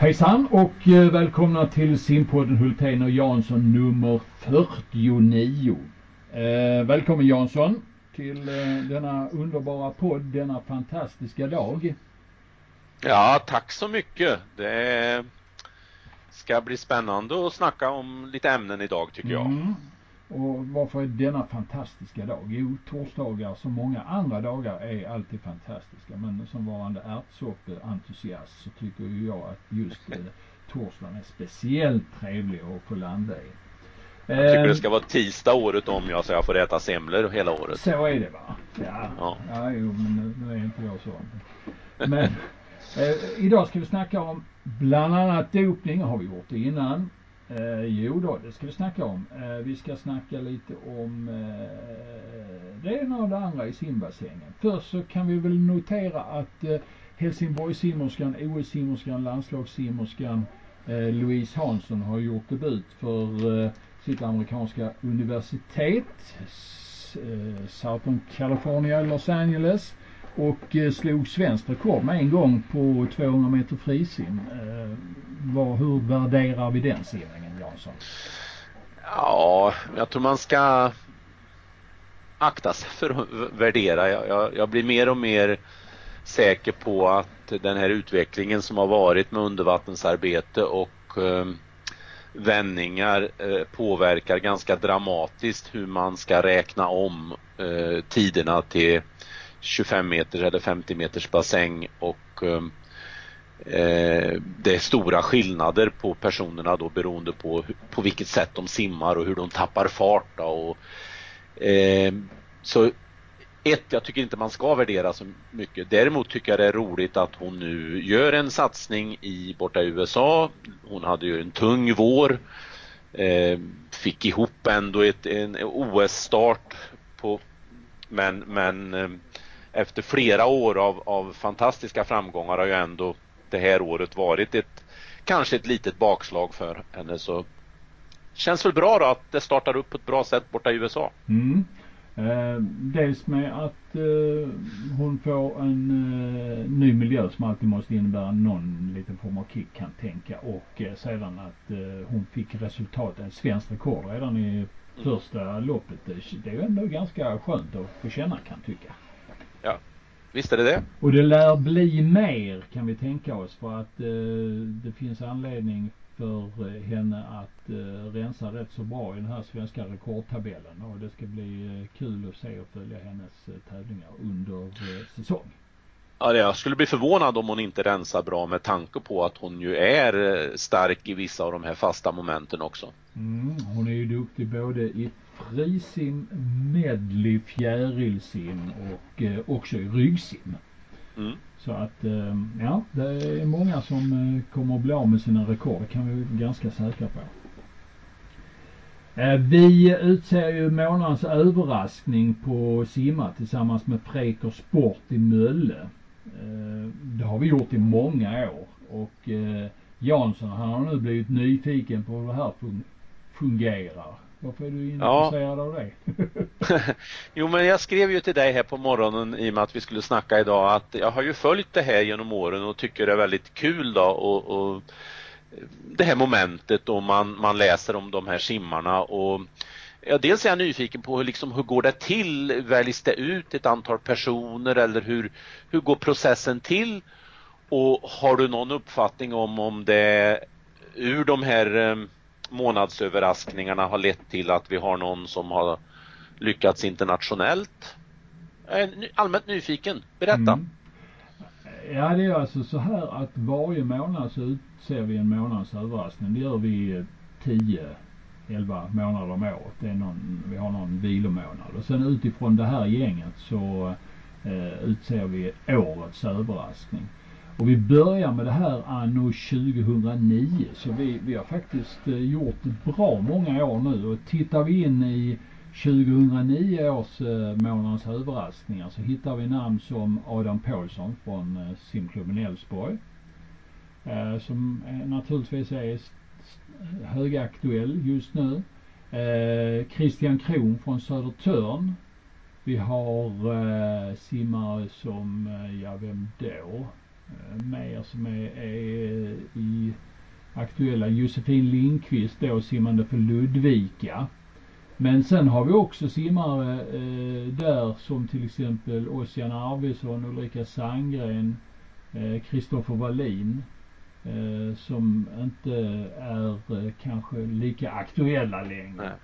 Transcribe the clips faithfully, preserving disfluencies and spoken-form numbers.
Hejsan och eh, välkomna till Simpodden Hultén och Jansson nummer fyrtionio. Eh, välkommen Jansson till eh, denna underbara podd, denna fantastiska dag. Ja, tack så mycket. Det ska bli spännande att snacka om lite ämnen idag tycker jag. Mm. Och varför är denna fantastiska dag? Jo, torsdagar som många andra dagar är alltid fantastiska. Men som varande ärtsoppentusiast så tycker ju jag att just eh, torsdagen är speciellt trevlig att få landa i. Jag tycker det ska vara tisdag året om jag så jag får äta semlor hela året. Så är det va? Ja, ja. ja jo, men nu, nu är inte jag så. Men eh, idag ska vi snacka om bland annat dopning, har vi gjort det innan. Eh, jo då, det ska vi snacka om. Eh, vi ska snacka lite om eh, det ena och det andra i simbassängen. Först så kan vi väl notera att eh, Helsingborgssimmerskan, O S-simmerskan, landslagssimmerskan eh, Louise Hansson har gjort debut för eh, sitt amerikanska universitet, eh, Southern California, Los Angeles, och eh, slog svenskt rekord med en gång på tvåhundra meter frisim. Eh, vad, hur värderar vi den simningen, Jansson? Ja, jag tror man ska akta sig för att värdera. Jag, jag, jag blir mer och mer säker på att den här utvecklingen som har varit med undervattensarbete och eh, vändningar eh, påverkar ganska dramatiskt hur man ska räkna om eh, tiderna till tjugofem meters eller femtio meters bassäng, och eh, det är stora skillnader på personerna då beroende på på vilket sätt de simmar och hur de tappar fart då, och eh, så ett, jag tycker inte man ska värdera så mycket. Däremot tycker jag det är roligt att hon nu gör en satsning i borta i U S A. Hon hade ju en tung vår, eh, fick ihop ändå ett, en O S-start på, men men eh, efter flera år av, av fantastiska framgångar har ju ändå det här året varit ett kanske ett litet bakslag för henne, så känns väl bra då att det startar upp på ett bra sätt borta i U S A. Mm. Eh, dels med att eh, hon får en eh, ny miljö som alltid måste innebära någon liten form av kick, kan tänka, och eh, sedan att eh, hon fick resultat, en svensk rekord redan i första loppet. Det är ju ändå ganska skönt att få känna, kan tycka. Ja, visst är det det. Och det lär bli mer, kan vi tänka oss, för att eh, det finns anledning för henne att eh, rensa rätt så bra i den här svenska rekordtabellen, och det ska bli eh, kul att se och följa hennes eh, tävlingar under eh, säsong. Ja, jag skulle bli förvånad om hon inte rensar bra med tanke på att hon ju är stark i vissa av de här fasta momenten också. Mm, hon är ju duktig både i frisim, medley, fjärilsim och eh, också i ryggsim. Mm. Så att eh, ja, det är många som eh, kommer att bli av med sina rekord, det kan vi vara ganska säkra på. Eh, vi utser ju månadens överraskning på simma tillsammans med Preker Sport i Mölle. Eh, det har vi gjort i många år, och eh, Jansson, han har nu blivit nyfiken på hur det här fun- fungerar. Varför är du intresserad ja. av det? Jo, men jag skrev ju till dig här på morgonen i och med att vi skulle snacka idag att jag har ju följt det här genom åren och tycker det är väldigt kul då, och, och det här momentet då man, man läser om de här simmarna, och ja, dels är jag nyfiken på hur, liksom, hur går det till, väljs det ut ett antal personer eller hur, hur går processen till, och har du någon uppfattning om om det ur de här eh, månadsöverraskningarna har lett till att vi har någon som har lyckats internationellt? Jag är allmänt nyfiken, berätta. Mm. Ja, det är alltså så här att varje månad så utser vi en månads överraskning. Det gör vi tio elva månader om året. Det är någon, vi har någon vilomånad. Och sen utifrån det här gänget så eh, utser vi årets överraskning. Och vi börjar med det här anno tjugohundranio. Så vi, vi har faktiskt eh, gjort bra många år nu. Och tittar vi in i tjugohundranio års eh, månadens överraskningar så hittar vi namn som Adam Paulsson från eh, simklubben Älvsborg. Eh, som eh, naturligtvis är högaktuell just nu. Eh, Christian Kron från Södertörn. Vi har eh, simmare som, eh, ja vem då? mer som är, är i aktuella. Josefin Lindqvist då simmande för Ludvika. Men sen har vi också simmare eh, där som till exempel Ossian Arvidsson, Ulrika Sandgren, Kristoffer eh, Wallin eh, som inte är eh, kanske lika aktuella längre. Nej.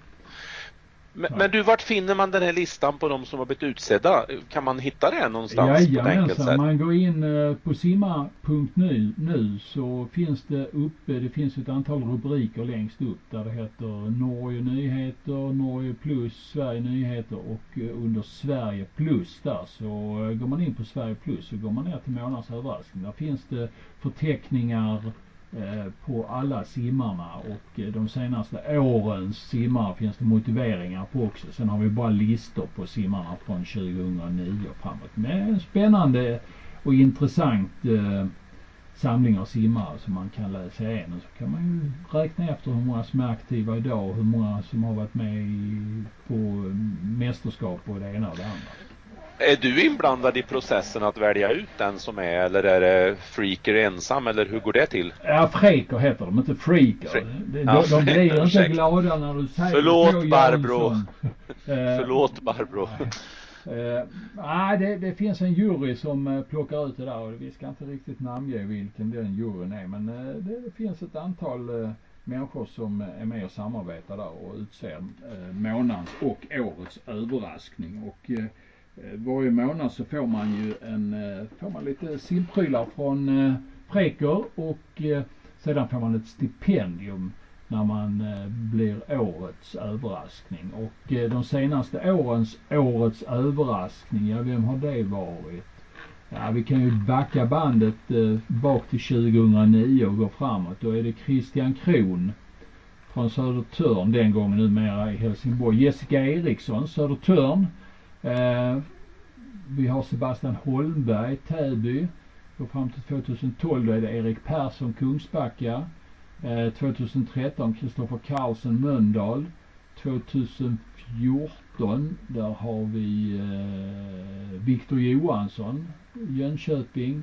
Men, men du, vart finner man den här listan på de som har blivit utsedda? Kan man hitta det någonstans? Ja, på ett enkelt sätt? Man går in på simma punkt nu, nu så finns det uppe, det finns ett antal rubriker längst upp där det heter Norge Nyheter, Norge Plus, Sverige Nyheter och under Sverige Plus där så går man in på Sverige Plus så går man ner till månads överraskning. Där finns det förteckningar på alla simmarna och de senaste årens simmare finns det motiveringar på också. Sen har vi bara listor på simmarna från tjugohundranio och framåt. Men en spännande och intressant eh, samling av simmare som man kan läsa igenom. Så kan man ju räkna efter hur många som är aktiva idag och hur många som har varit med i, på mästerskap och det ena och det andra. Är du inblandad i processen att välja ut den som är, eller är det freaker ensam, eller hur går det till? Ja, freaker heter de, inte freaker. Fre- de, ja, de blir inte glada när du säger Förlåt Barbro. Förlåt Barbro. Uh, nej, det, det finns en jury som uh, plockar ut det där och vi ska inte riktigt namnge vilken den juryn är, men uh, det, det finns ett antal uh, människor som är med och samarbetar där och utser uh, månadens och årets överraskning och uh, varje månad så får man ju en, får man lite simprylar från eh, Freker och eh, sedan får man ett stipendium när man eh, blir årets överraskning. Och eh, de senaste årens årets överraskning, ja vem har det varit? Ja, vi kan ju backa bandet eh, bak till tjugohundranio och gå framåt. Då är det Christian Kron från Södertörn, den gången numera i Helsingborg. Jessica Eriksson, Södertörn. Eh, vi har Sebastian Holmberg, Täby, och fram till tjugotolv då är det Erik Persson, Kungsbacka, eh, tjugotretton Kristoffer Karlsson, Mölndal, tjugofjorton där har vi eh, Viktor Johansson, Jönköping,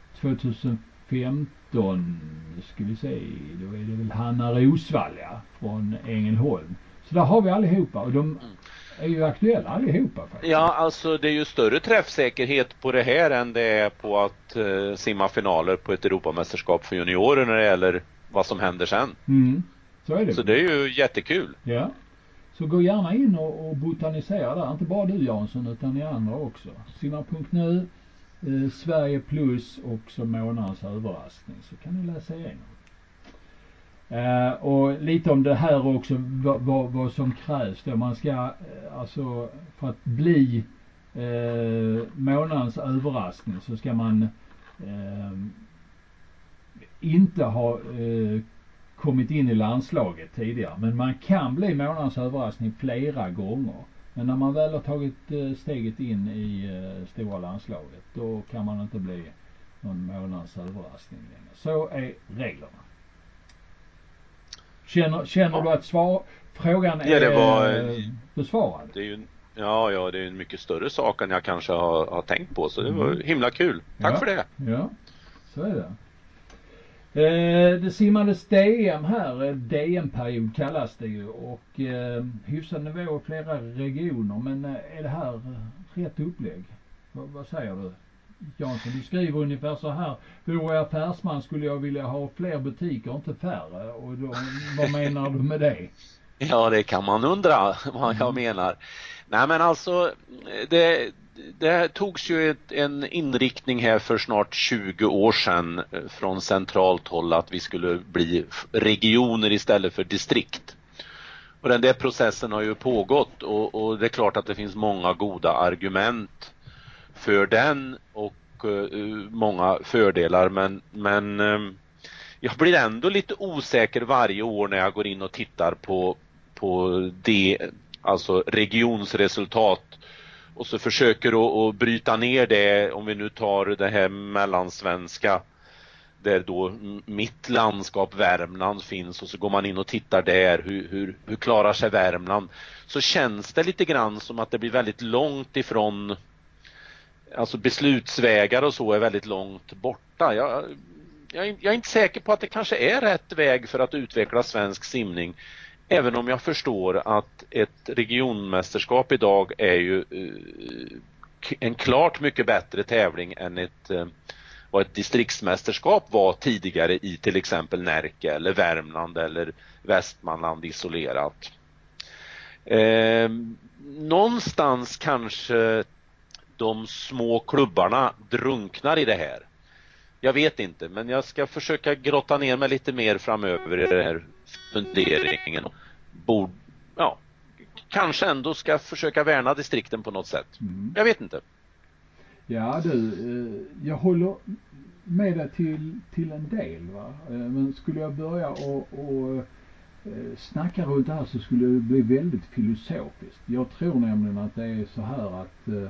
tjugofemton ska vi se, då är det väl Hanna Rosvall ja, från Ängelholm. Så där har vi allihopa och de är ju aktuella allihopa faktiskt. Ja, alltså det är ju större träffsäkerhet på det här än det är på att uh, simma finaler på ett Europamästerskap för juniorer när det gäller vad som händer sen. Mm, så är det. Så det är ju jättekul. Ja, så gå gärna in och, och botanisera där. Inte bara du Jansson utan ni andra också. simma punkt nu, eh, Sverige Plus och så månadens överraskning så kan ni läsa igenom. Uh, och lite om det här också, vad, vad, vad som krävs då. Man ska, uh, alltså för att bli uh, månadens överraskning så ska man uh, inte ha uh, kommit in i landslaget tidigare. Men man kan bli månadens överraskning flera gånger. Men när man väl har tagit uh, steget in i uh, stora landslaget då kan man inte bli någon månadens överraskning längre. Så är reglerna. Känner, känner ja. du att svar, frågan är ja, det var, besvarad? Det är ju, ja, ja, det är en mycket större sak än jag kanske har, har tänkt på. Så det var mm. himla kul. Tack ja, för det. Ja, så är det. Eh, det simmades D M här. D M-period kallas det ju. Och eh, hyfsad nivå i flera regioner. Men eh, är det här rätt upplägg? V- vad säger du? Jansson, du skriver ungefär så här: vore jag affärsman skulle jag vilja ha fler butiker, inte färre. Och då, vad menar du med det? Ja, det kan man undra vad jag menar. Nej, men alltså det, det togs ju ett, en inriktning här för snart tjugo år sedan från centralt håll att vi skulle bli regioner istället för distrikt. Och den där processen har ju pågått och, och det är klart att det finns många goda argument för den och uh, många fördelar, men, men uh, jag blir ändå lite osäker varje år när jag går in och tittar på, på det, alltså regionsresultat och så försöker att, att bryta ner det, om vi nu tar det här mellansvenska där då mitt landskap Värmland finns och så går man in och tittar där, hur, hur, hur klarar sig Värmland, så känns det lite grann som att det blir väldigt långt ifrån alltså beslutsvägar och så är väldigt långt borta. Jag, jag, jag är inte säker på att det kanske är rätt väg för att utveckla svensk simning. Även om jag förstår att ett regionmästerskap idag är ju uh, en klart mycket bättre tävling än ett, uh, vad ett distriktsmästerskap var tidigare i till exempel Närke eller Värmland eller Västmanland isolerat. Eh, någonstans kanske de små klubbarna drunknar i det här. Jag vet inte, men jag ska försöka grotta ner mig lite mer framöver i den här funderingen. Bord, ja, kanske ändå ska försöka värna distrikten på något sätt. Mm. Jag vet inte. Ja du, eh, jag håller med dig till, till en del va. Eh, men skulle jag börja och, och eh, snacka runt det här så skulle det bli väldigt filosofiskt. Jag tror nämligen att det är så här att eh,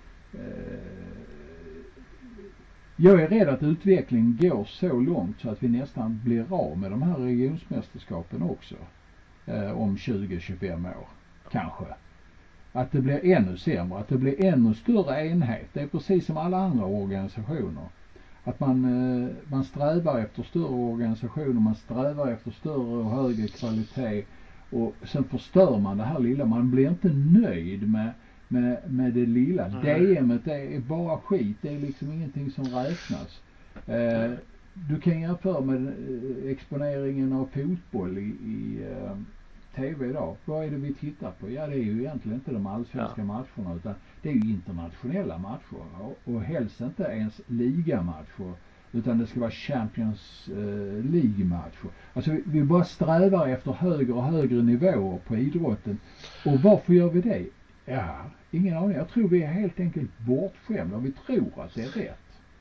jag är rädd att utvecklingen går så långt så att vi nästan blir av med de här regionsmästerskapen också eh, om tjugo till tjugofem år kanske. Att det blir ännu sämre, att det blir ännu större enhet. Det är precis som alla andra organisationer. Att man, eh, man strävar efter större organisationer, man strävar efter större och högre kvalitet och sen förstör man det här lilla. Man blir inte nöjd med Med, med det lilla. Mm. D M-et är bara skit. Det är liksom ingenting som räknas. Eh, mm. Du kan jämföra med eh, exponeringen av fotboll i, i eh, tv idag. Vad är det vi tittar på? Ja, det är ju egentligen inte de allsvenska ja. matcherna utan det är ju internationella matcher. Och, och helst inte ens ligamatcher utan det ska vara Champions eh, League-matcher. Alltså vi, vi bara strävar efter högre och högre nivåer på idrotten. Och varför gör vi det? Ja, ingen aning. Jag tror vi är helt enkelt bortskämda och vi tror att det är rätt.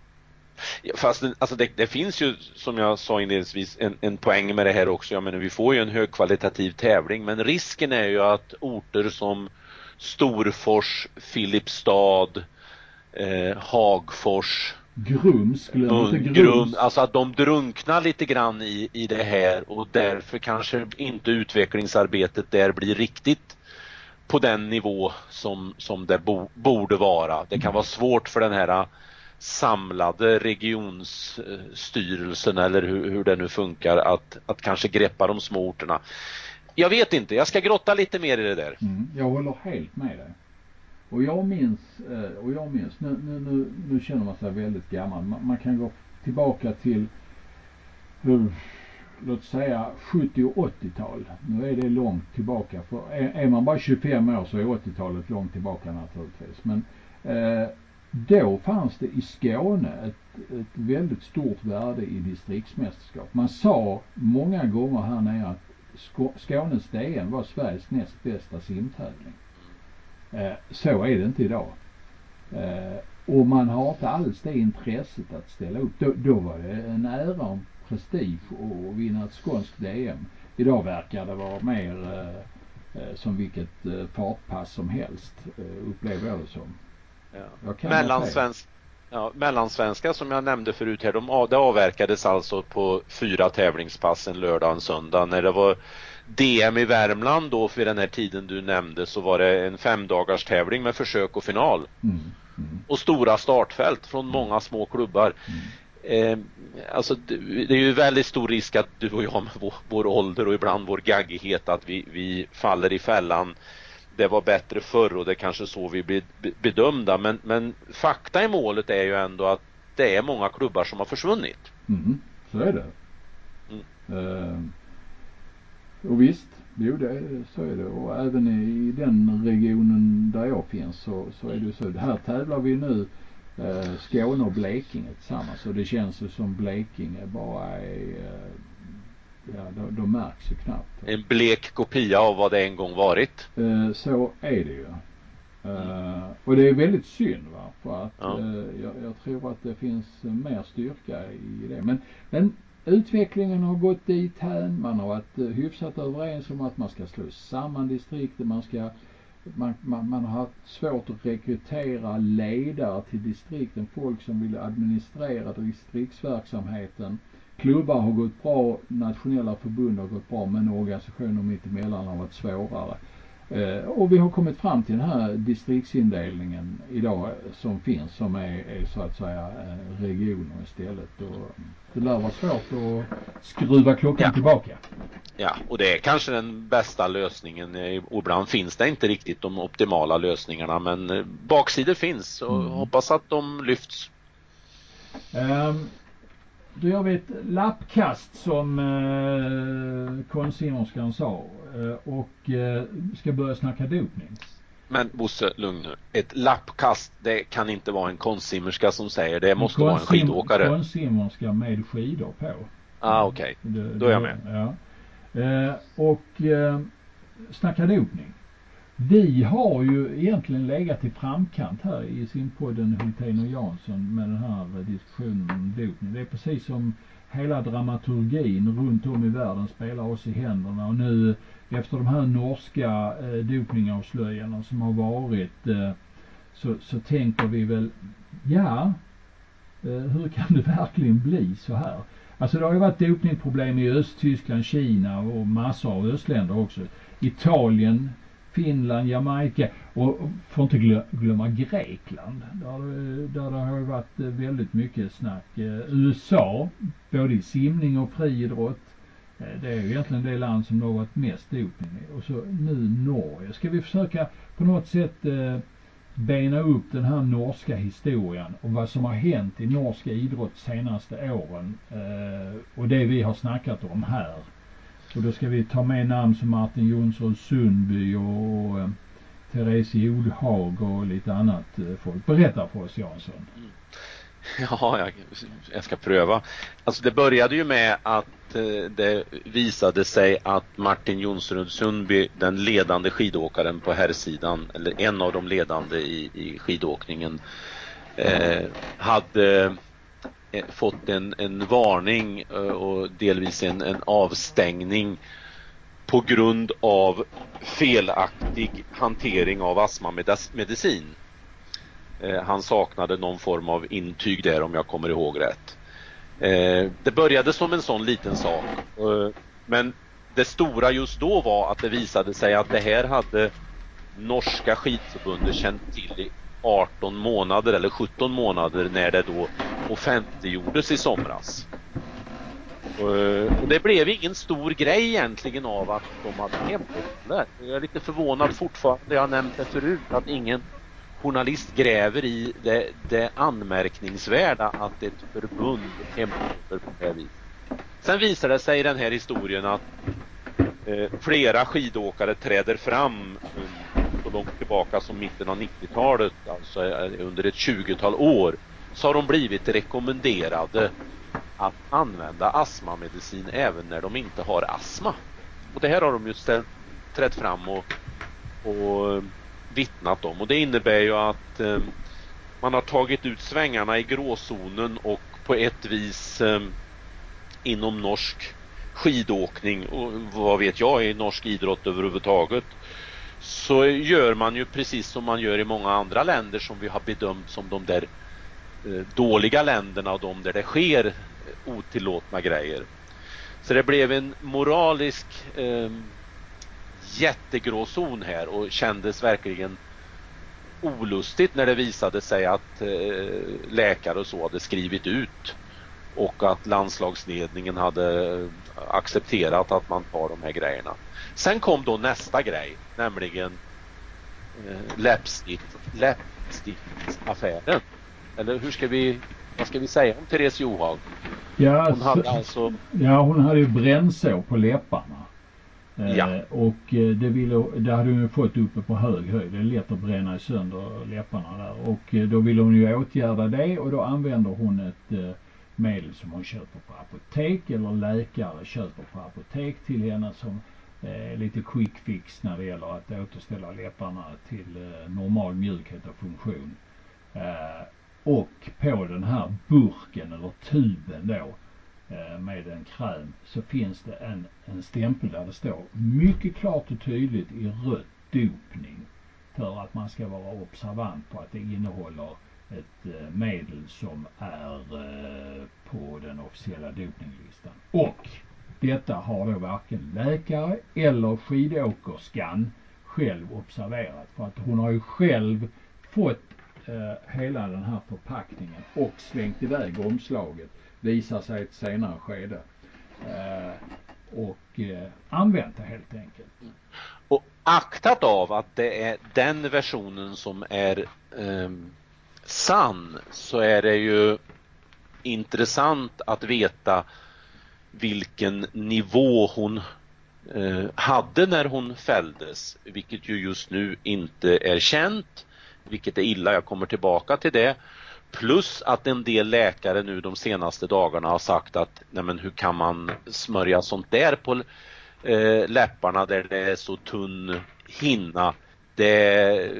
Ja, fast alltså det, det finns ju, som jag sa inledningsvis, en, en poäng med det här också. Jag menar, vi får ju en högkvalitativ tävling, men risken är ju att orter som Storfors, Filipstad, eh, Hagfors, Grums, glöm inte Grums, alltså att de drunknar lite grann i, i det här och därför kanske inte utvecklingsarbetet där blir riktigt på den nivå som, som det bo, borde vara. Det kan vara svårt för den här samlade regionsstyrelsen eller hur, hur det nu funkar att, att kanske greppa de små orterna. Jag vet inte, jag ska grotta lite mer i det där. Mm, jag håller helt med dig. Och jag minns, och jag minns nu, nu, nu, nu känner man sig väldigt gammal. Man, man kan gå tillbaka till hur låt säga sjuttio- och åttiotal. Nu är det långt tillbaka. För är, är man bara tjugofem år så är åttiotalet långt tillbaka naturligtvis. Men eh, då fanns det i Skåne ett, ett väldigt stort värde i distriktsmästerskap. Man sa många gånger här nere att Sk- Skånes D M var Sveriges näst bästa simtävling. Eh, så är det inte idag. Eh, och man har inte alls det intresset att ställa upp. Då, då var det en ära om prestige och vinna ett skånskt D M. Idag verkar det vara mer eh, som vilket eh, fartpass som helst, eh, upplever jag det som. Ja. Mellansvensk, ja, mellansvenska som jag nämnde förut här, de, det avverkades alltså på fyra tävlingspass en lördag och en söndag. När det var D M i Värmland då för den här tiden du nämnde så var det en femdagars tävling med försök och final. Mm. Mm. Och stora startfält från många små klubbar. Mm. Eh, alltså det, det är ju väldigt stor risk att du och jag med vår, vår ålder och ibland vår gaggighet att vi, vi faller i fällan. Det var bättre förr och det är kanske så vi blir bedömda. Men, men fakta i målet är ju ändå att det är många klubbar som har försvunnit. Mm, så är det. Mm. Uh, och visst, jo, det, så är det. Och även i den regionen där jag finns så, så är det så. Här tävlar vi nu uh, Skåne och Blekinge tillsammans. Och det känns ju som Blekinge bara är... Uh, ja, då, då märks ju knappt. En blek kopia av vad det en gång varit. Uh, så är det ju. Uh, och det är väldigt synd va, för att ja. uh, jag, jag tror att det finns mer styrka i det. Men, men utvecklingen har gått dit här. Man har varit uh, hyfsat överens om att man ska slå samman distrikter. Man, ska, man, man, man har haft svårt att rekrytera ledare till distrikten. Folk som vill administrera distriktsverksamheten. Klubbar har gått bra, nationella förbund har gått bra, men organisationer mitt emellan har varit svårare. Eh, och vi har kommit fram till den här distriktsindelningen idag som finns, som är, är så att säga eh, regioner istället. Och det lär vara svårt att skruva klockan Ja. tillbaka. Ja, och det är kanske den bästa lösningen. Och ibland finns det inte riktigt de optimala lösningarna, men baksidor finns och mm. hoppas att de lyfts. Um, då gör vi ett lappkast som eh, konsimmerskan sa eh, och eh, ska börja snacka dopning. Men Bosse, lugn nu. Ett lappkast, det kan inte vara en konsimmerska som säger det. Måste vara en skidåkare. Konsimmerska med skidor på. Ah, okej. Okay. Då är jag med. Ja. Eh, och eh, snacka dopning. Vi har ju egentligen legat i framkant här i simpodden Hultén och Jansson med den här diskussionen om dopning. Det är precis som hela dramaturgin runt om i världen spelar oss i händerna. Och nu efter de här norska eh, dopningavslöjandena som har varit eh, så, så tänker vi väl, ja, eh, hur kan det verkligen bli så här? Alltså det har ju varit dopningproblem i Östtyskland, Kina och massor av östländer också. Italien, Finland, Jamaica och får inte glömma Grekland. Där, där det har varit väldigt mycket snack. U S A, både i simning och friidrott. Det är ju egentligen det land som har varit mest dopning. Och så nu Norge. Ska vi försöka på något sätt eh, bena upp den här norska historien och vad som har hänt i norska idrott senaste åren. Eh, och det vi har snackat om här. Och då ska vi ta med namn som Martin Jonsrud Sundby och, och eh, Therese Jordhag och lite annat eh, folk. Berätta för oss, Jansson. Mm. Ja, jag, jag ska pröva. Alltså det började ju med att eh, det visade sig att Martin Jonsrud Sundby, den ledande skidåkaren på herrsidan, eller en av de ledande i, i skidåkningen, eh, hade fått en, en varning och delvis en, en avstängning på grund av felaktig hantering av astmamedicin. Eh, han saknade någon form av intyg där, om jag kommer ihåg rätt. Eh, det började som en sån liten sak. Eh, men det stora just då var att det visade sig att det här hade norska skidförbundet känt till i arton månader eller sjutton månader när det då offentliggjordes i somras. Och det blev ingen stor grej egentligen av att de hade hemligt. Jag är lite förvånad fortfarande, jag har nämnt det förut, att ingen journalist gräver i det, det anmärkningsvärda att ett förbund hemlighåller på det här viset. Sen visar det sig i den här historien att eh, flera skidåkare träder fram eh, så långt tillbaka som mitten av nittiotalet, alltså eh, under ett tjugotal år, så har de blivit rekommenderade att använda astmamedicin även när de inte har astma. Och det här har de ju ställt, trätt fram och, och vittnat om. Och det innebär ju att eh, man har tagit ut svängarna i gråzonen och på ett vis eh, inom norsk skidåkning och vad vet jag i norsk idrott överhuvudtaget, så gör man ju precis som man gör i många andra länder som vi har bedömt som de där eh, dåliga länderna och de där det sker otillåtna grejer. Så det blev en moralisk eh, jättegråzon här och kändes verkligen olustigt när det visade sig att eh, läkare och så hade skrivit ut och att landslagsledningen hade accepterat att man tar de här grejerna. Sen kom då nästa grej, nämligen eh, läppstift, läppstiftsaffären. Eller hur ska vi, vad ska vi säga om Therese Johaug? Ja, hon hade alltså... ja, hon hade ju brännsår på läpparna. Ja. Eh, och det, ville, det hade hon ju fått uppe på hög höjd. Det är lätt att bränna sönder läpparna där. Och eh, då ville hon ju åtgärda det, och då använder hon ett eh, medel som hon köper på apotek, eller läkare köper på apotek till henne, som eh, lite quick fix när det gäller att återställa läpparna till eh, normal mjukhet och funktion. Eh, och på den här burken eller tuben då eh, med en kräm så finns det en, en stämpel där det står mycket klart och tydligt i rött dopning, för att man ska vara observant på att det innehåller ett eh, medel som är eh, på den officiella dopninglistan. Och detta har då varken läkare eller skidåkerskan själv observerat. För att hon har ju själv fått eh, hela den här förpackningen och slängt iväg omslaget. Visar sig ett senare skede. Eh, och eh, använt det helt enkelt. Och aktat av att det är den versionen som är eh, sann, så är det ju intressant att veta vilken nivå hon eh, hade när hon fälldes, vilket ju just nu inte är känt, vilket är illa, jag kommer tillbaka till det. Plus att en del läkare nu de senaste dagarna har sagt att nej men hur kan man smörja sånt där på eh, läpparna där det är så tunn hinna. Det,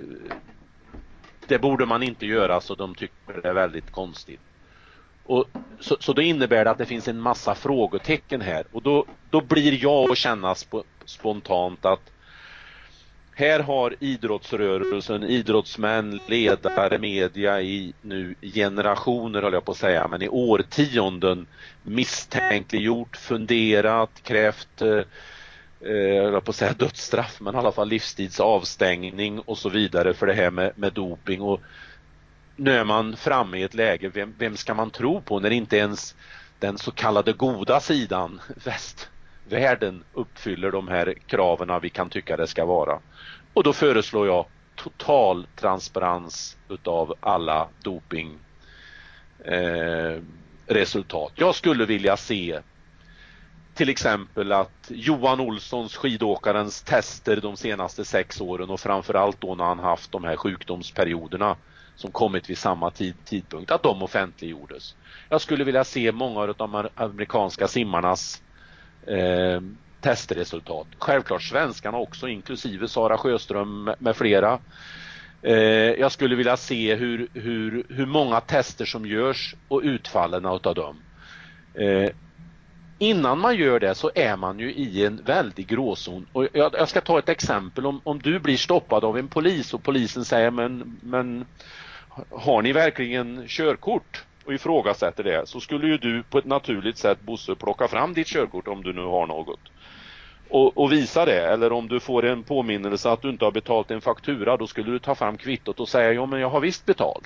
det borde man inte göra, så de tycker det är väldigt konstigt. Och så, så det innebär det att det finns en massa frågetecken här. Och då, då blir jag att känna sp spontant att här har idrottsrörelsen, idrottsmän, ledare, media i nu generationer, håller jag på att säga, men i årtionden misstänkliggjort, funderat, krävt eh, jag höll på att säga dödsstraff, men i alla fall livstidsavstängning och så vidare för det här med, med doping. Och nu är man framme i ett läge, vem, vem ska man tro på när inte ens den så kallade goda sidan, västvärlden, uppfyller de här kraven vi kan tycka det ska vara. Och då föreslår jag total transparens utav alla doping eh, resultat. Jag skulle vilja se till exempel att Johan Olssons, skidåkarens, tester de senaste sex åren och framförallt då när han haft de här sjukdomsperioderna som kommit vid samma tid, tidpunkt, att de offentliggjordes. Jag skulle vilja se många av de amerikanska simmarnas eh, testresultat. Självklart svenskarna också, inklusive Sara Sjöström med, med flera. Eh, jag skulle vilja se hur, hur, hur många tester som görs och utfallen av dem. Eh, innan man gör det så är man ju i en väldig gråzon. Och jag, jag ska ta ett exempel. Om, om du blir stoppad av en polis och polisen säger men, men har ni verkligen körkort? Och ifrågasätter det, så skulle ju du på ett naturligt sätt, Bosse, plocka fram ditt körkort om du nu har något. Och, och visa det. Eller om du får en påminnelse att du inte har betalt en faktura, då skulle du ta fram kvittot och säga ja men jag har visst betalt.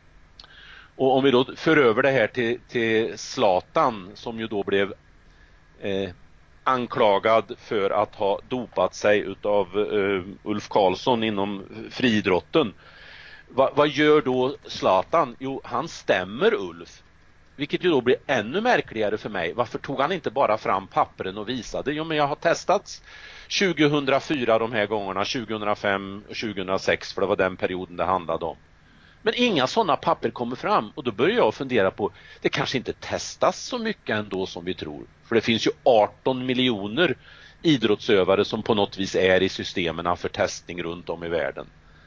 Och om vi då för över det här till, till Zlatan, som ju då blev eh, anklagad för att ha dopat sig utav eh, Ulf Karlsson inom friidrotten. Va, vad gör då Zlatan? Jo, han stämmer Ulf. Vilket ju då blir ännu märkligare för mig. Varför tog han inte bara fram pappren och visade? Jo, men jag har testats tjugohundrafyra de här gångerna, tjugohundrafem och tjugohundrasex, för det var den perioden det handlade om. Men inga sådana papper kommer fram, och då börjar jag fundera på, det kanske inte testas så mycket ändå som vi tror. För det finns ju arton miljoner idrottsövare som på något vis är i systemen för testning runt om i världen.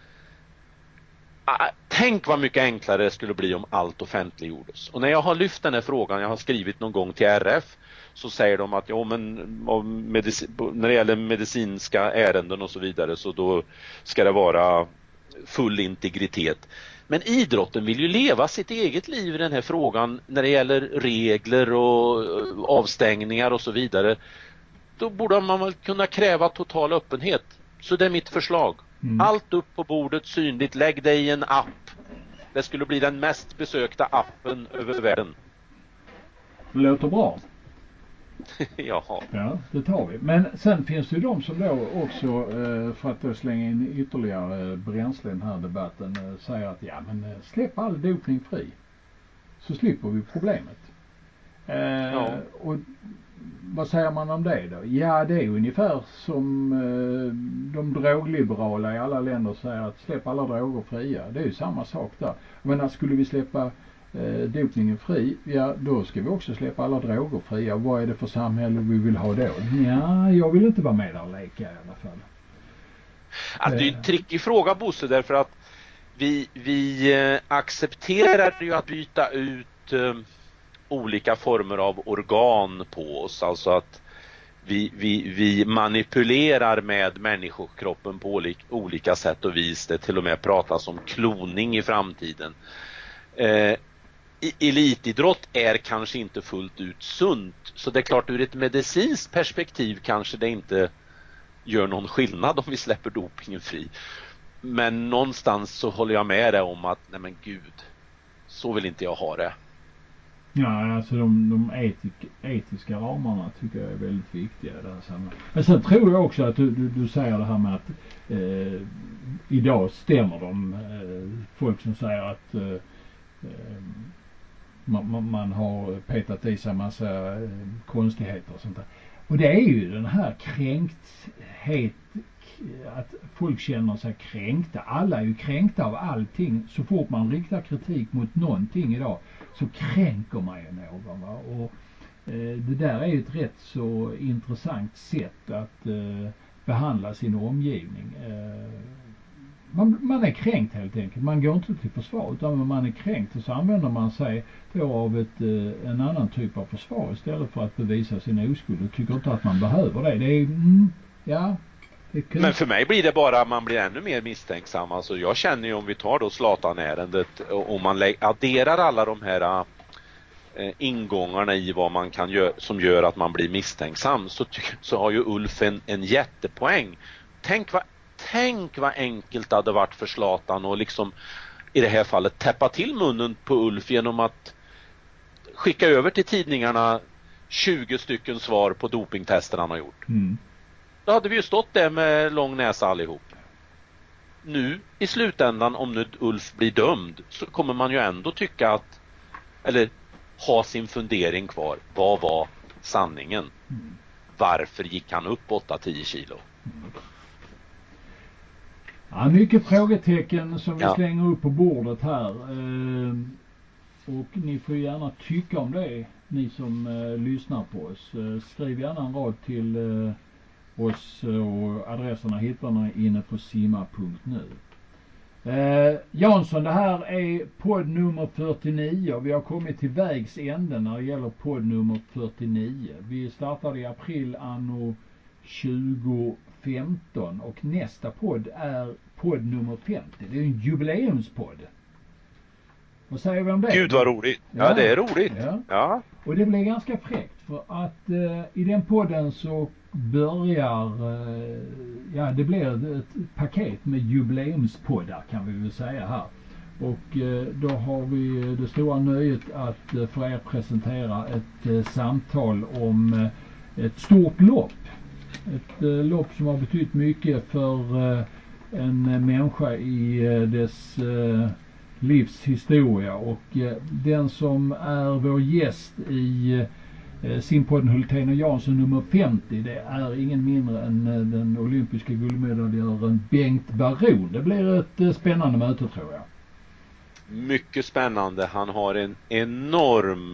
Tänk vad mycket enklare det skulle bli om allt offentliggjordes. Och när jag har lyft den här frågan, jag har skrivit någon gång till R F, så säger de att ja, men när det gäller medicinska ärenden och så vidare, så då ska det vara full integritet. Men idrotten vill ju leva sitt eget liv i den här frågan när det gäller regler och avstängningar och så vidare. Då borde man väl kunna kräva total öppenhet. Så det är mitt förslag. Mm. Allt upp på bordet, synligt, lägg det i en app. Det skulle bli den mest besökta appen över världen. Det låter bra. Jaha. Ja, det tar vi. Men sen finns det ju de som då också, för att då slänga in ytterligare bränsle i den här debatten, säger att ja, men släpp all dopning fri. Så slipper vi problemet. Ja. Och vad säger man om det då? Ja, det är ungefär som eh, de drogliberala i alla länder säger att släpp alla droger fria. Det är ju samma sak där. Men skulle vi släppa eh, dopningen fri, ja då ska vi också släppa alla droger fria. Vad är det för samhälle vi vill ha då? Ja, jag vill inte vara med där och leka i alla fall. Alltså, det är en trickig fråga, Bosse, därför att vi, vi eh, accepterar ju att byta ut eh, olika former av organ på oss, alltså att vi, vi, vi manipulerar med människokroppen på olika, olika sätt och vis. Det till och med pratas om kloning i framtiden. Eh, elitidrott är kanske inte fullt ut sunt, så det är klart ur ett medicinskt perspektiv kanske det inte gör någon skillnad om vi släpper dopingen fri. Men någonstans så håller jag med dig om att nej men gud, så vill inte jag ha det. Ja, alltså de, de etik, etiska ramarna tycker jag är väldigt viktiga i det här sammanhanget. Men sen tror jag också att du, du, du säger det här med att eh, idag stämmer de eh, folk som säger att eh, man, man, man har petat i sig en massa eh, konstigheter och sånt där. Och det är ju den här kränkthet, att folk känner sig kränkta. Alla är ju kränkta av allting. Så fort man riktar kritik mot någonting idag så kränker man ju någon. Va? Och eh, det där är ju ett rätt så intressant sätt att eh, behandla sin omgivning. Eh, man, man är kränkt helt enkelt. Man går inte till försvar utan man är kränkt och så använder man sig då av ett, eh, en annan typ av försvar istället för att bevisa sin oskuld. Och tycker inte att man behöver det. Det är mm, ja. Men för mig blir det bara, man blir ännu mer misstänksam. Alltså jag känner ju, om vi tar då Zlatan-ärendet, om man adderar alla de här eh, ingångarna i vad man kan göra som gör att man blir misstänksam, så, så har ju Ulf en, en jättepoäng. Tänk vad, tänk vad enkelt det hade varit för Zlatan och liksom i det här fallet täppa till munnen på Ulf genom att skicka över till tidningarna tjugo stycken svar på dopingtester han har gjort. Mm. Då hade vi ju stått där med lång näsa allihop. Nu i slutändan, om nu Ulf blir dömd, så kommer man ju ändå tycka att, eller ha sin fundering kvar. Vad var sanningen? Mm. Varför gick han upp åtta till tio kilo? Mm. Ja, mycket frågetecken som vi ja. slänger upp på bordet här. Eh, och ni får gärna tycka om det, ni som eh, lyssnar på oss. Eh, skriv gärna en rad till eh, oss, och adresserna hittar ni inne på simma punkt nu. Eh, Jansson, det här är podd nummer fyrtionio och vi har kommit till vägs ände när det gäller podd nummer fyrtionio. Vi startade i april anno tjugo femton och nästa podd är podd nummer femtio. Det är en jubileumspodd. Vad säger vi om det? Gud vad roligt. Ja, ja det är roligt. Ja. ja. Och det blir ganska fräckt för att eh, i den podden så börjar, eh, ja det blir ett paket med jubileumspoddar kan vi väl säga här. Och eh, då har vi det stora nöjet att eh, för er presentera ett eh, samtal om eh, ett stort lopp. Ett eh, lopp som har betytt mycket för eh, en människa i eh, dess eh, livshistoria, och eh, den som är vår gäst i eh, simpodden Hultén och Jansson nummer femtio, det är ingen mindre än eh, den olympiska guldmedaljören Bengt Baron. Det blir ett eh, spännande möte tror jag. Mycket spännande. Han har en enorm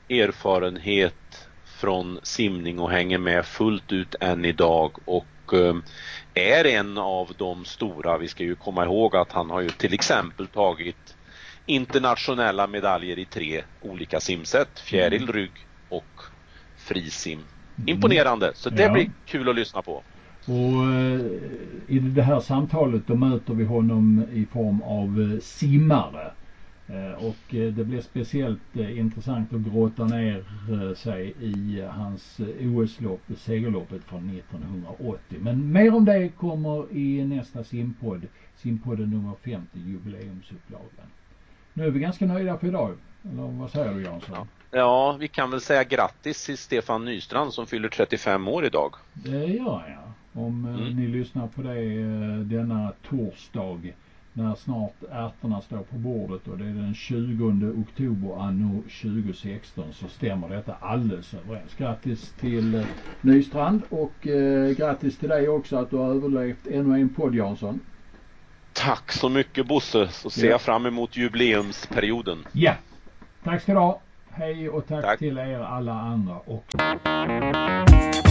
erfarenhet från simning och hänger med fullt ut än idag och eh, är en av de stora. Vi ska ju komma ihåg att han har ju till exempel tagit internationella medaljer i tre olika simsätt, fjäril, rygg och frisim. Imponerande, så det ja. blir kul att lyssna på. Och eh, i det här samtalet då möter vi honom i form av eh, simmare. Eh, och eh, det blir speciellt eh, intressant att gråta ner eh, sig i eh, hans eh, O S-lopp, segerloppet från nittonhundraåttio. Men mer om det kommer i nästa simpodd, simpodden nummer femtio, jubileumsupplagan. Nu är vi ganska nöjda för idag, eller vad säger du Jansson? Ja. ja, vi kan väl säga grattis till Stefan Nystrand som fyller trettiofem år idag. Det gör jag. Om mm. ni lyssnar på det denna torsdag när snart ärtorna står på bordet och det är den tjugonde oktober anno tjugo sexton, så stämmer detta alldeles överens. Grattis till Nystrand och eh, grattis till dig också att du har överlevt ännu en podd Jansson. Tack så mycket Bosse, så ser ja. jag fram emot jubileumsperioden. Ja, tack ska du ha. Hej och tack, tack. till er alla andra också.